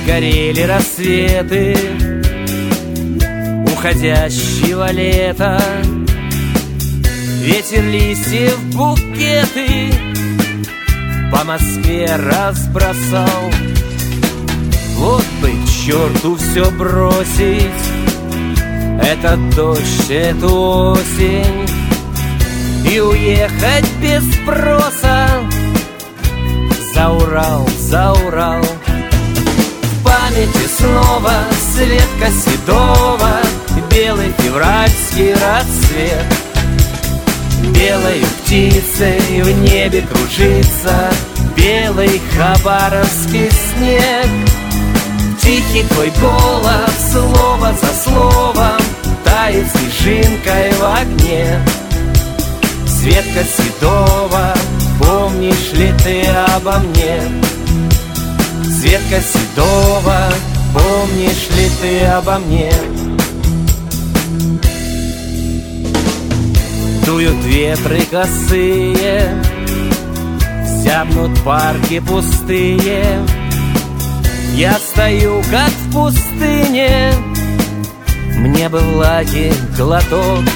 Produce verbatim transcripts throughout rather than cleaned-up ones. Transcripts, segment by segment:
горели рассветы уходящего лета. Ветер листьев букеты по Москве разбросал. Вот бы к черту все бросить, этот дождь, эту осень, и уехать без спроса за Урал, за Урал. В памяти снова Светка Седова, белый февральский рассвет. Белой птицей в небе кружится белый хабаровский снег. Тихий твой голос, слово за словом, тает снежинкой в огне. Светка Седова, помнишь ли ты обо мне? Светка Седова, помнишь ли ты обо мне? Дуют ветры косые, зябнут парки пустые. Я стою, как в пустыне, мне бы влаги глоток.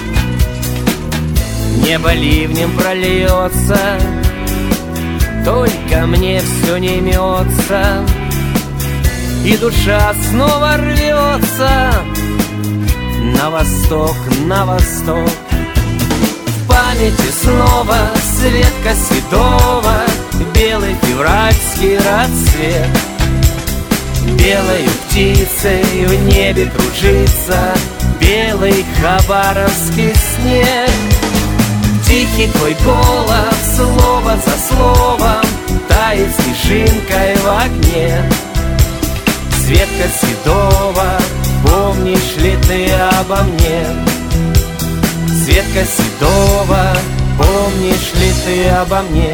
Небо ливнем прольется, только мне все не имется, и душа снова рвется на восток, на восток. В памяти снова Светка Седова, белый февральский рассвет. Белой птицей в небе кружится белый хабаровский снег. Тихий твой голос, слово за словом, тает снежинкой в огне. Светка Седова, помнишь ли ты обо мне? Светка Седова, помнишь ли ты обо мне?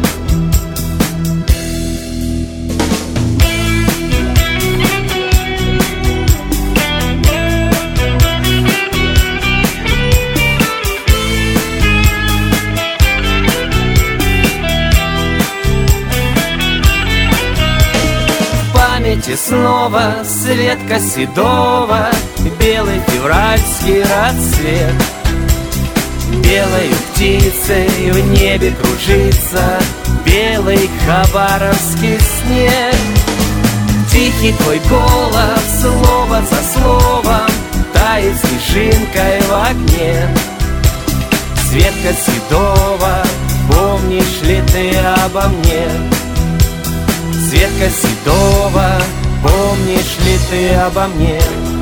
И снова Светка Седова, белый февральский рассвет. Белой птицей в небе кружится белый хабаровский снег. Тихий твой голос, слово за словом, тает снежинкой в огне. Светка Седова, помнишь ли ты обо мне? Светка Седова, помнишь ли ты обо мне?